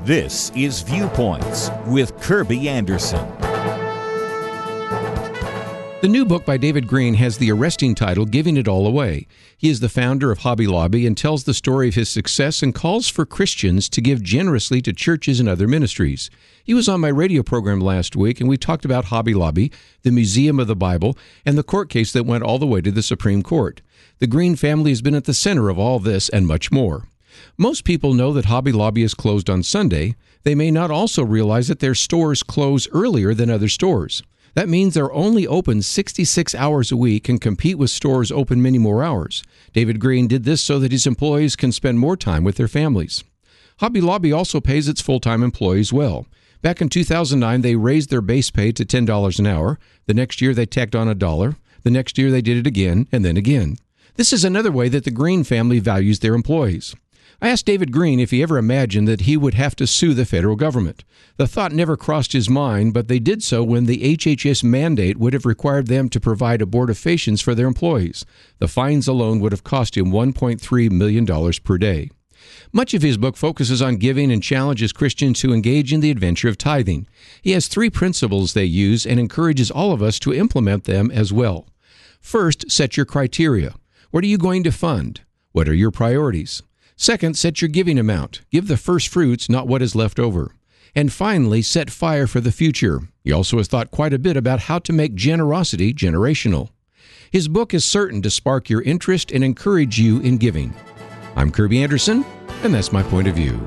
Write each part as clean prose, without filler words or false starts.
This is Viewpoints with Kirby Anderson. The new book by David Green has the arresting title, Giving It All Away. He is the founder of Hobby Lobby and tells the story of his success and calls for Christians to give generously to churches and other ministries. He was on my radio program last week, and we talked about Hobby Lobby, the Museum of the Bible, and the court case that went all the way to the Supreme Court. The Green family has been at the center of all this and much more. Most people know that Hobby Lobby is closed on Sunday. They may not also realize that their stores close earlier than other stores. That means they're only open 66 hours a week and compete with stores open many more hours. David Green did this so that his employees can spend more time with their families. Hobby Lobby also pays its full-time employees well. Back in 2009, they raised their base pay to $10 an hour. The next year, they tacked on $1. The next year, they did it again and then again. This is another way that the Green family values their employees. I asked David Green if he ever imagined that he would have to sue the federal government. The thought never crossed his mind, but they did so when the HHS mandate would have required them to provide abortifacients for their employees. The fines alone would have cost him $1.3 million per day. Much of his book focuses on giving and challenges Christians to engage in the adventure of tithing. He has 3 principles they use and encourages all of us to implement them as well. First, set your criteria. What are you going to fund? What are your priorities? Second, set your giving amount. Give the first fruits, not what is left over. And finally, set fire for the future. He also has thought quite a bit about how to make generosity generational. His book is certain to spark your interest and encourage you in giving. I'm Kirby Anderson, and that's my point of view.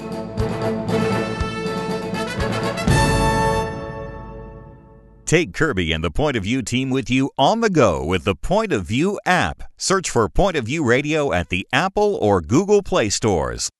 Take Kirby and the Point of View team with you on the go with the Point of View app. Search for Point of View Radio at the Apple or Google Play stores.